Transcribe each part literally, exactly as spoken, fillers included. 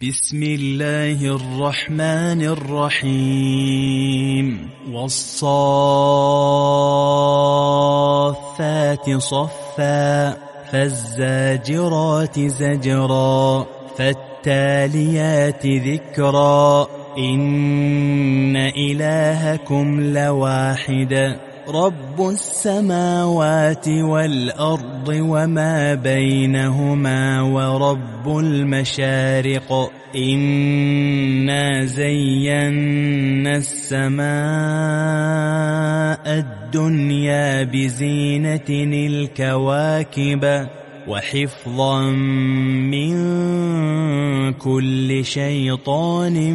بسم الله الرحمن الرحيم والصافات صفا فالزاجرات زجرا فالتاليات ذكرا إن إلهكم لواحد رب السماوات والأرض وما بينهما ورب المشارق إنا زينا السماء الدنيا بزينة الكواكب وحفظا من كل شيطان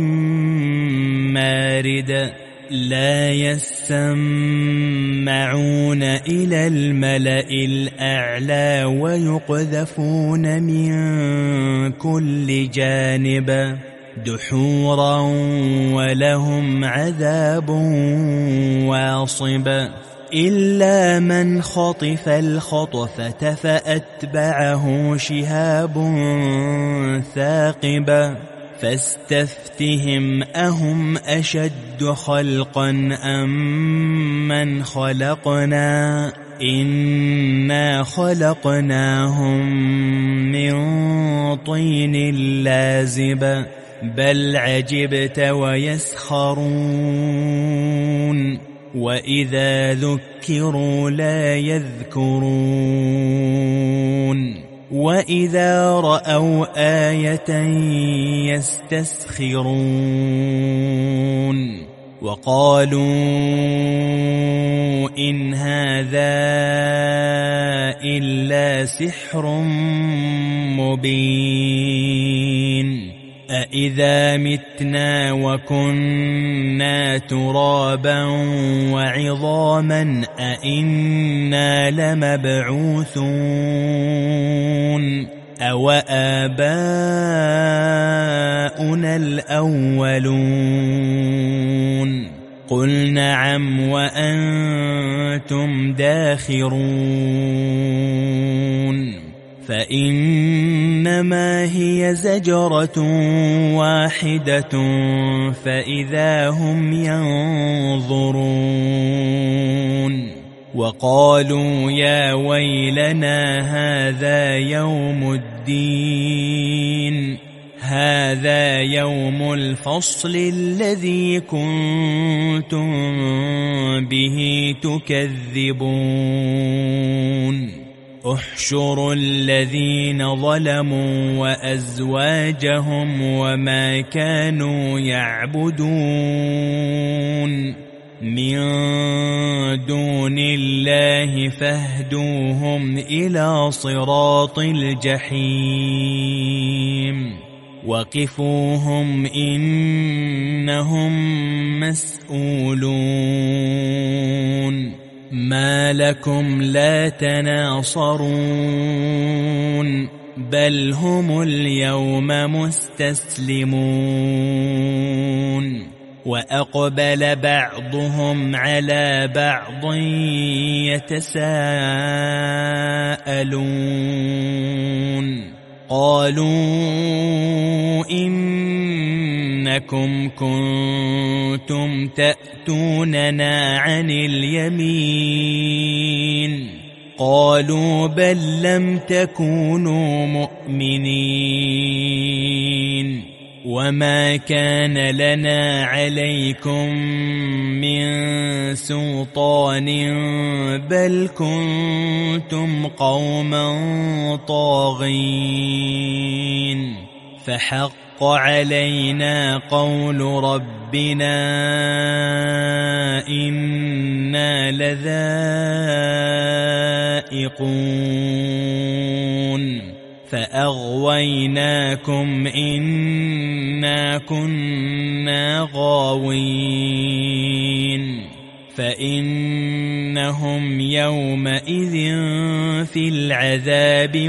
مارد لا يسمعون إلى الملأ الأعلى ويقذفون من كل جانب دحورا ولهم عذاب واصب إلا من خطف الخطفة فأتبعه شهاب ثاقب فاستفتهم أهم أشد خلقا أم من خلقنا إنا خلقناهم من طين لازب بل عجبت ويسخرون وإذا ذكروا لا يذكرون وإذا رأوا آية يستسخرون وقالوا إن هذا إلا سحر مبين أإذا متنا وكنا ترابا وعظاما أإنا لمبعوثون أو آباؤنا الأولون قل نعم وأنتم داخرون فإنما هي زجرة واحدة فإذا هم ينظرون وقالوا يا ويلنا هذا يوم الدين هذا يوم الفصل الذي كنتم به تكذبون احشروا الذين ظلموا وأزواجهم وما كانوا يعبدون من دون الله فاهدوهم إلى صراط الجحيم وقفوهم إنهم مسؤولون ما لكم لا تناصرون بل هم اليوم مستسلمون وأقبل بعضهم على بعض يتساءلون قالوا إنكم كنتم تأتوننا عن اليمين قالوا بل لم تكونوا مؤمنين وما كان لنا عليكم من سلطان بل كنتم قوما طاغين فحق علينا قول ربنا إنا لذائقون فأغويناكم إنا كنا غاوين فإنهم يومئذ في العذاب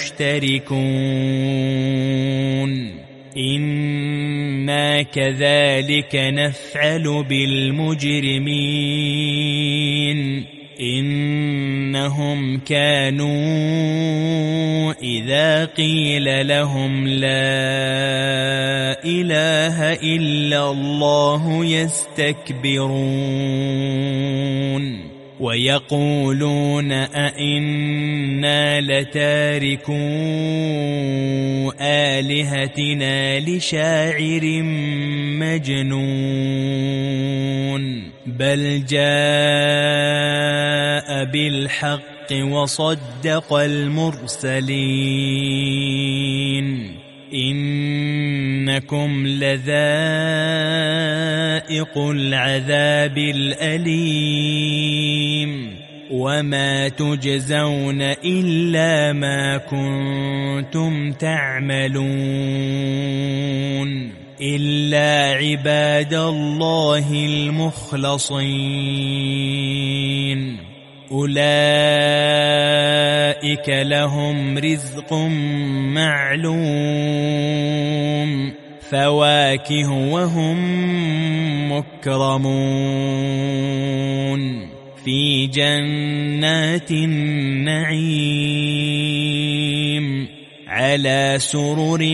مشتركون إنا كذلك نفعل بالمجرمين إنهم كانوا إذا قيل لهم لا إله إلا الله يستكبرون ويقولون أئنا لتاركو آلهتنا لشاعر مجنون بل جاء بالحق وصدق المرسلين إنكم لذائق العذاب الأليم وما تجزون إلا ما كنتم تعملون إلا عباد الله المخلصين أولئك لهم رزق معلوم فواكه وهم مكرمون في جنات النعيم على سرر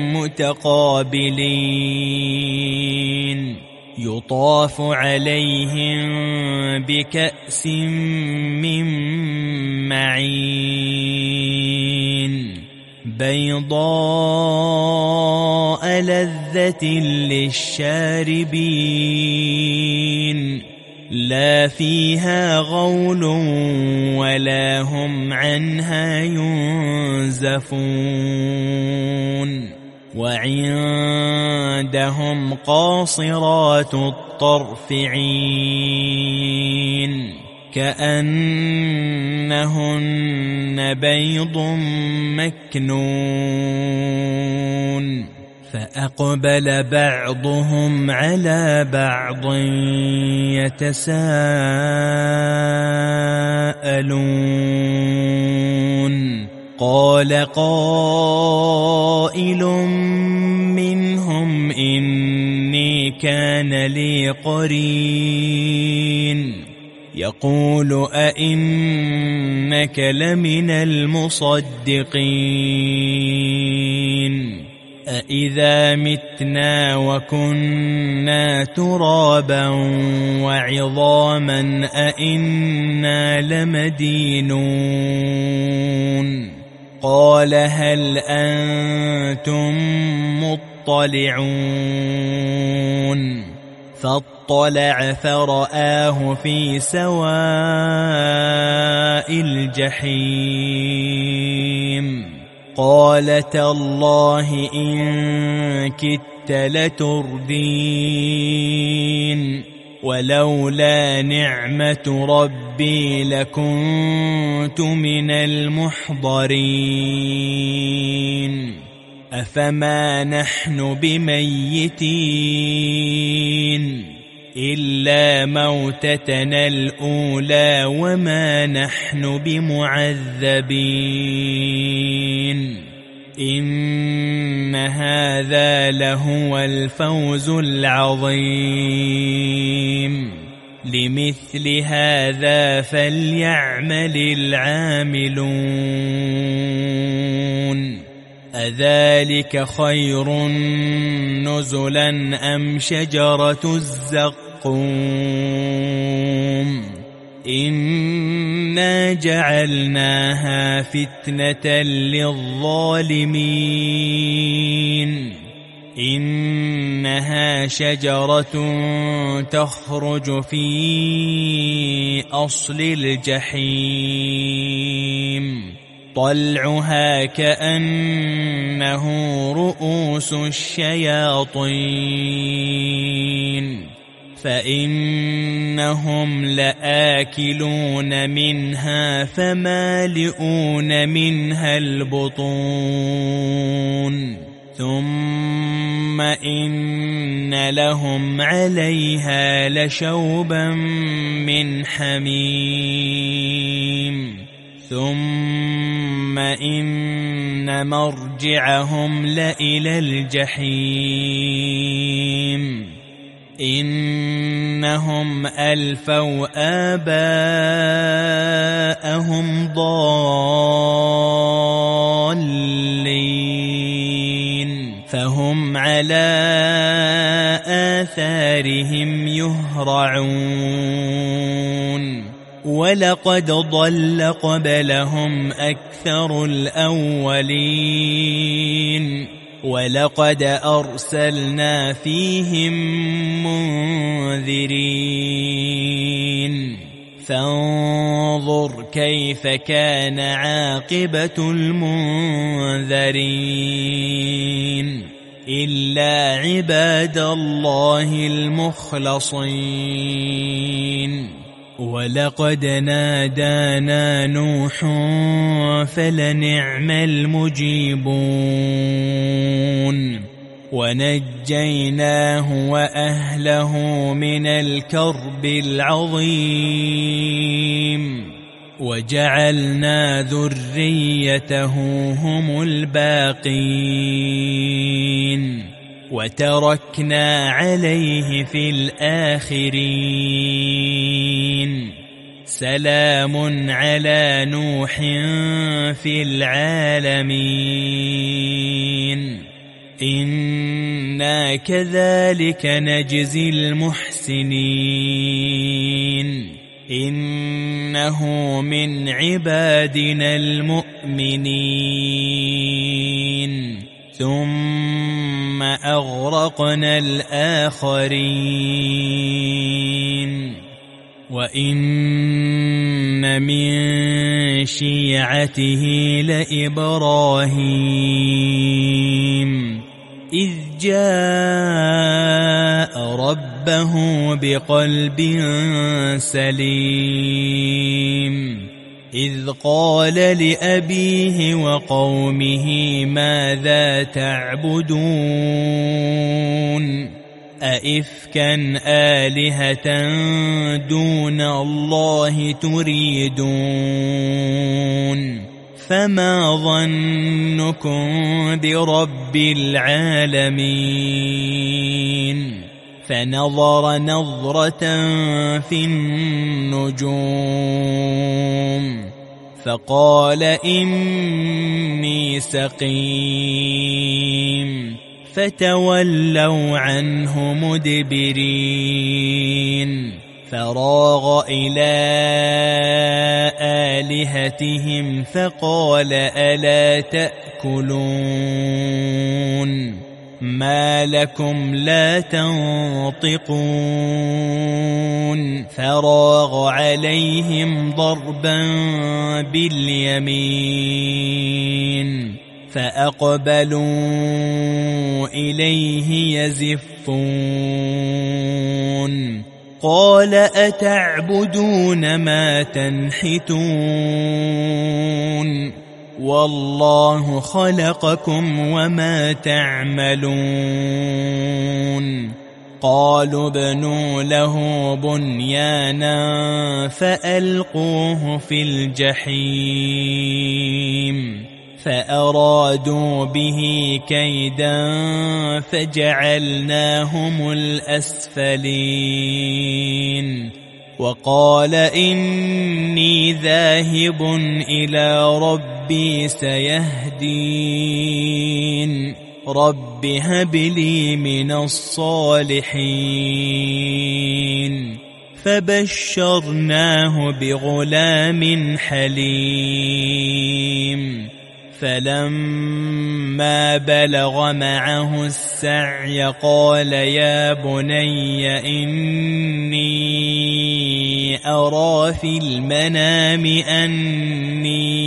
متقابلين يطاف عليهم بكأس من معين بيضاء لذة للشاربين لا فيها غول ولا هم عنها ينزفون وعندهم قاصرات الطرف عين كأنهن بيض مكنون فأقبل بعضهم على بعض يتساءلون قال قائل منهم إني كان لي قرين يقول أئنك لمن المصدقين أإذا متنا وكنا ترابا وعظاما أئنا لمدينون قال هل أنتم مطلعون فاطلع فرآه في سواء الجحيم قال تالله إن كدت لتردين ولولا نعمة ربي لكنت من المحضرين أفما نحن بميتين إلا موتتنا الأولى وما نحن بمعذبين إن هذا لهو الفوز العظيم لمثل هذا فليعمل العاملون أذلك خير نزلا أم شجرة الزقوم إنا جعلناها فتنة للظالمين إنها شجرة تخرج في أصل الجحيم طلعها كأنه رؤوس الشياطين فإنهم لآكلون منها فمالئون منها البطون ثم إن لهم عليها لشوبا من حميم ثم إن مرجعهم لإلى الجحيم إنهم ألفوا آباءهم ضالين فهم على آثارهم يهرعون ولقد ضل قبلهم أكثر الأولين ولقد أرسلنا فيهم منذرين فانظر كيف كان عاقبة المنذرين إلا عباد الله المخلصين ولقد نادانا نوح فلنعم المجيبون ونجيناه وأهله من الكرب العظيم وجعلنا ذريته هم الباقين وتركنا عليه في الآخرين سلام على نوح في العالمين إنا كذلك نجزي المحسنين إنه من عبادنا المؤمنين ثم أغرقنا الآخرين وإن من شيعته لإبراهيم إذ جاء ربه بقلب سليم إذ قال لأبيه وقومه ماذا تعبدون أئفكا آلهة دون الله تريدون فما ظنكم برب العالمين فنظر نظرة في النجوم فقال إني سقيم فتولوا عنه مدبرين فراغ إلى آلهتهم فقال ألا تأكلون ما لكم لا تنطقون فراغ عليهم ضربا باليمين فأقبلوا إليه يزفون قال أتعبدون ما تنحتون والله خلقكم وما تعملون قالوا ابنوا له بنيانا فألقوه في الجحيم فأرادوا به كيدا فجعلناهم الأسفلين وقال إني ذاهب إلى ربي سيهدين رب هب لي من الصالحين فبشرناه بغلام حليم فلما بلغ معه السعي قال يا بني إني أرى في المنام أني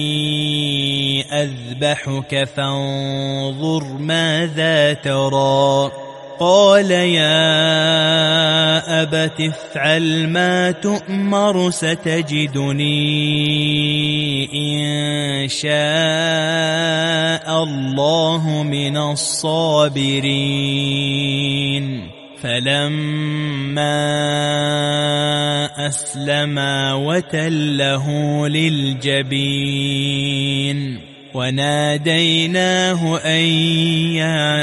أذبحك فانظر ماذا ترى قال يا أبت افعل ما تؤمر ستجدني إن شاء الله من الصابرين فلما أسلما وتله للجبين وناديناه أن يا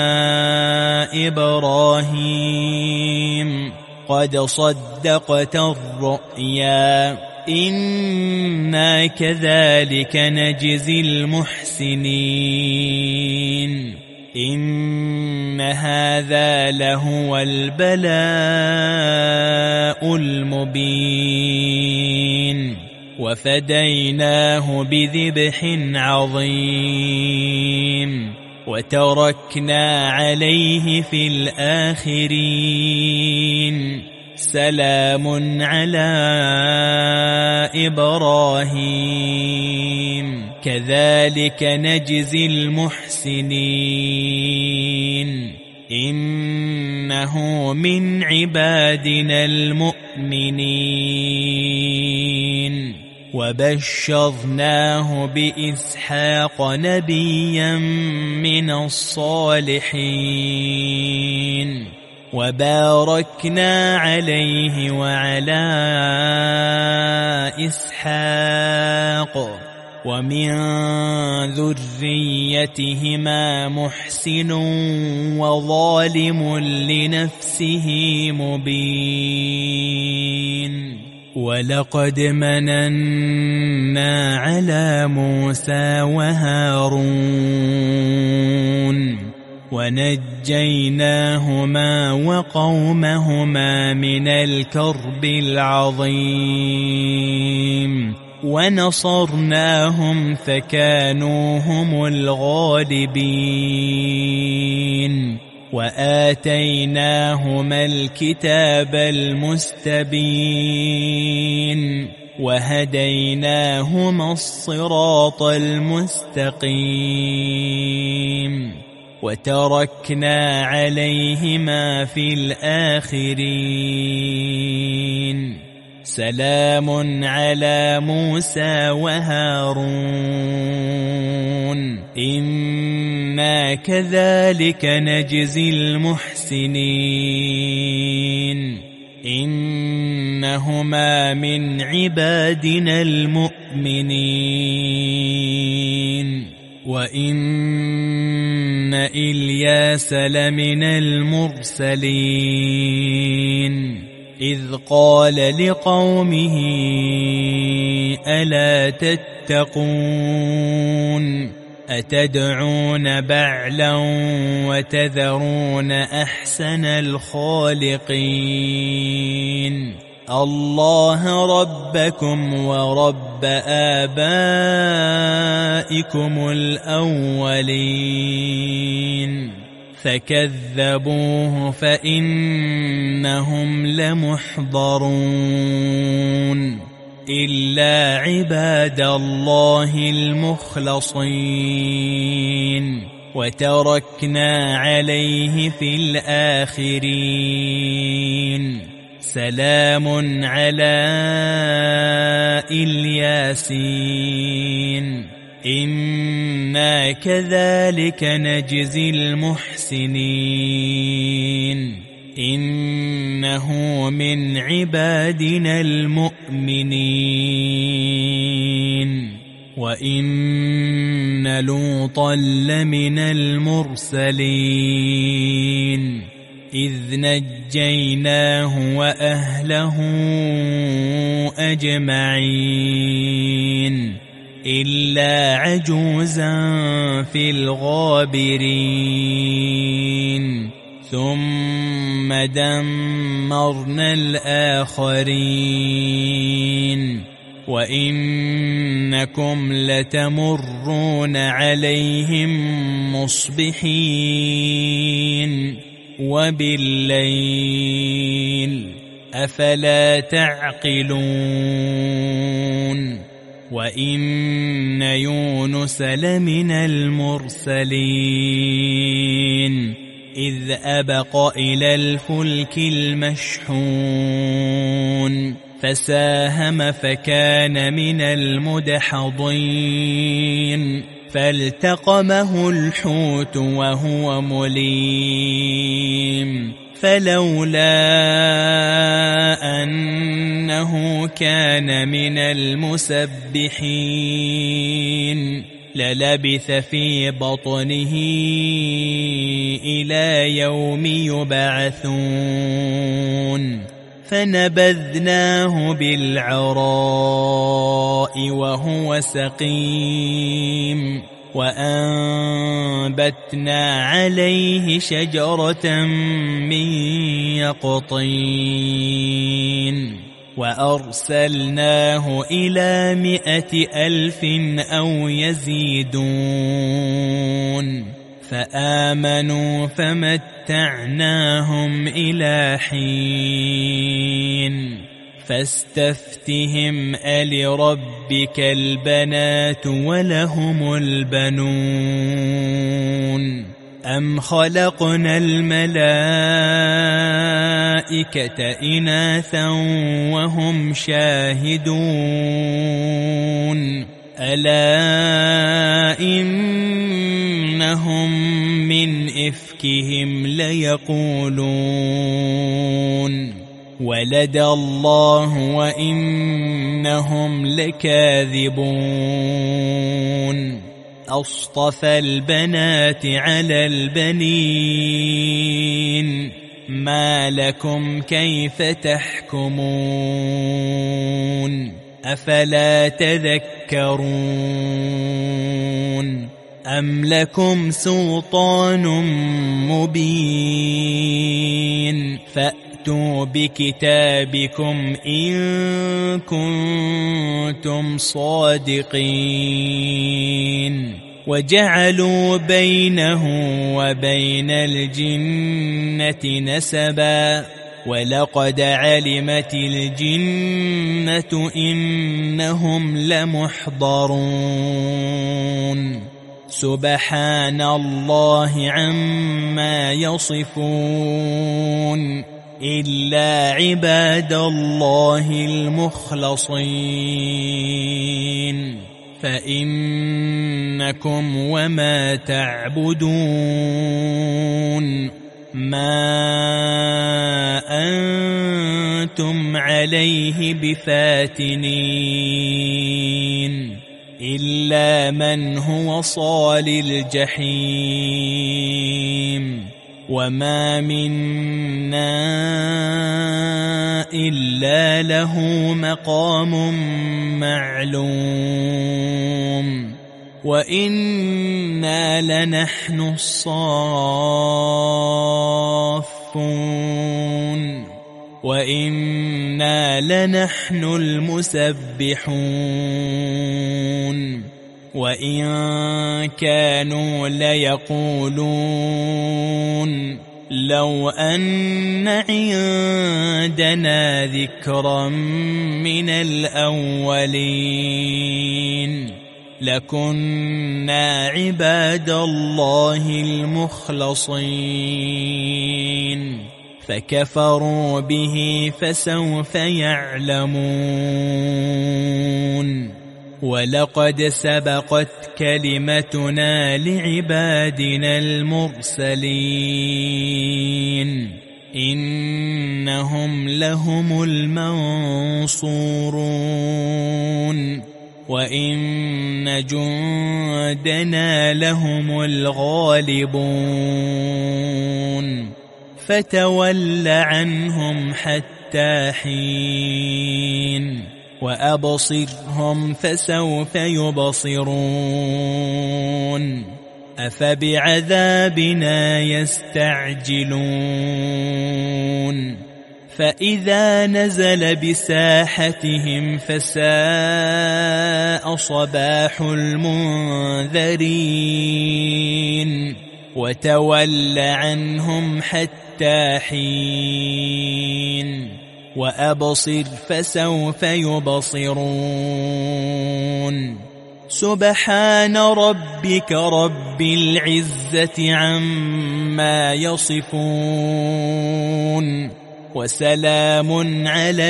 إبراهيم قد صدقت الرؤيا إنا كذلك نجزي المحسنين إن هذا لهو البلاء المبين وفديناه بذبح عظيم وتركنا عليه في الآخرين سلام على إبراهيم كذلك نجزي المحسنين إنه من عبادنا المؤمنين وبشرناه بإسحاق نبيا من الصالحين وباركنا عليه وعلى إسحاق ومن ذريتهما محسن وظالم لنفسه مبين ولقد مننا على موسى وهارون ونجيناهما وقومهما من الكرب العظيم ونصرناهم فكانوا هم الغالبين وآتيناهما الكتاب المستبين وهديناهما الصراط المستقيم وتركنا عليهما في الآخرين سلام على موسى وهارون إنا كذلك نجزي المحسنين إنهما من عبادنا المؤمنين وإن إلياس لمن المرسلين إذ قال لقومه ألا تتقون أتدعون بعلا وتذرون أحسن الخالقين الله ربكم ورب آبائكم الأولين فكذبوه فإنهم لمحضرون إلا عباد الله المخلصين وتركنا عليه في الآخرين سلام على الياسين إنا كذلك نجزي المحسنين إنه من عبادنا المؤمنين وإن لوطا لمن المرسلين إذ نجيناه وأهله أجمعين إلا عجوزا في الغابرين ثم دمرنا الآخرين وإنكم لتمرون عليهم مصبحين وبالليل أفلا تعقلون وإن يونس لمن المرسلين إذ أبق إلى الفلك المشحون فساهم فكان من المدحضين فالتقمه الحوت وهو مليم فلولا أنه كان من المسبحين للبث في بطنه إلى يوم يبعثون فنبذناه بالعراء وهو سقيم وأنبتنا عليه شجرة من يقطين وأرسلناه إلى مائة ألف أو يزيدون فآمنوا فمتعناهم إلى حين فاستفتهم ألربك البنات ولهم البنون أم خلقنا الملائكة إناثا وهم شاهدون ألا إنهم من إفكهم ليقولون ولد الله وإنهم لكاذبون أصطفى البنات على البنين ما لكم كيف تحكمون أفلا تذكرون أم لكم سلطان مبين فأتوا بكتابكم إن كنتم صادقين وجعلوا بينه وبين الجنة نسبا ولقد علمت الجنة إنهم لمحضرون سبحان الله عما يصفون إلا عباد الله المخلصين فإنكم وما تعبدون ما أنتم عليه بفاتنين إلا من هو صال الجحيم وما منا إلا له مقام معلوم وإنا لنحن الصافون وإنا لنحن المسبحون وإن كانوا ليقولون لو أن عندنا ذكرا من الأولين لكنا عباد الله المخلصين فكفروا به فسوف يعلمون ولقد سبقت كلمتنا لعبادنا المرسلين إنهم لهم المنصورون وإن جندنا لهم الغالبون فتول عنهم حتى حين وأبصرهم فسوف يبصرون أفبعذابنا يستعجلون فإذا نزل بساحتهم فساء صباح المنذرين وتول عنهم حتى حين وأبصر فسوف يبصرون سبحان ربك رب العزة عما يصفون وسلام على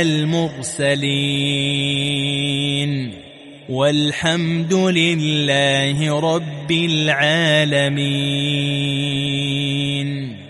المرسلين والحمد لله رب العالمين.